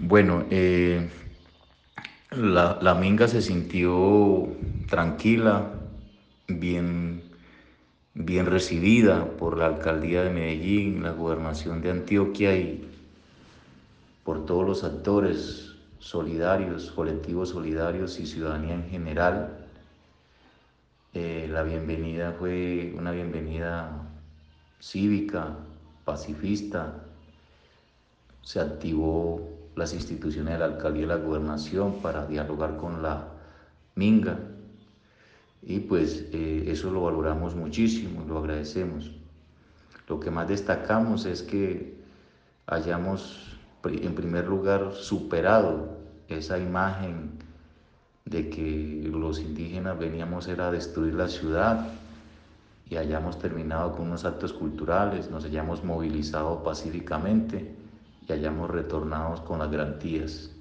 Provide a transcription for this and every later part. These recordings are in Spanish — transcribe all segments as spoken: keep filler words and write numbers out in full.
Bueno, eh, la, la minga se sintió tranquila, bien, bien recibida por la alcaldía de Medellín, la gobernación de Antioquia y por todos los actores solidarios, colectivos solidarios y ciudadanía en general. Eh, la bienvenida fue una bienvenida cívica, pacifista. Se activó las instituciones de la alcaldía y la gobernación para dialogar con la minga y pues eh, eso lo valoramos muchísimo, lo agradecemos. Lo que más destacamos es que hayamos en primer lugar superado esa imagen de que los indígenas veníamos era a destruir la ciudad y hayamos terminado con unos actos culturales, nos hayamos movilizado pacíficamente y hayamos retornado con las garantías.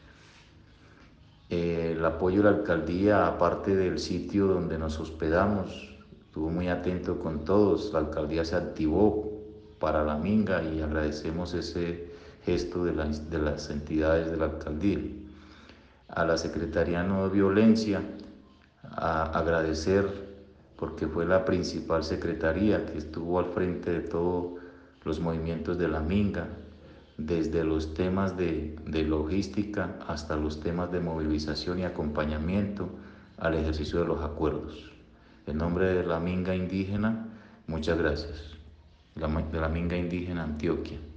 Eh, el apoyo de la alcaldía, aparte del sitio donde nos hospedamos, estuvo muy atento con todos. La alcaldía se activó para la minga y agradecemos ese gesto de, la, de las entidades de la alcaldía. A la Secretaría No de Violencia, a agradecer porque fue la principal secretaría que estuvo al frente de todos los movimientos de la minga, desde los temas de, de logística hasta los temas de movilización y acompañamiento al ejercicio de los acuerdos. En nombre de la minga indígena, muchas gracias. De la, de la minga indígena Antioquia.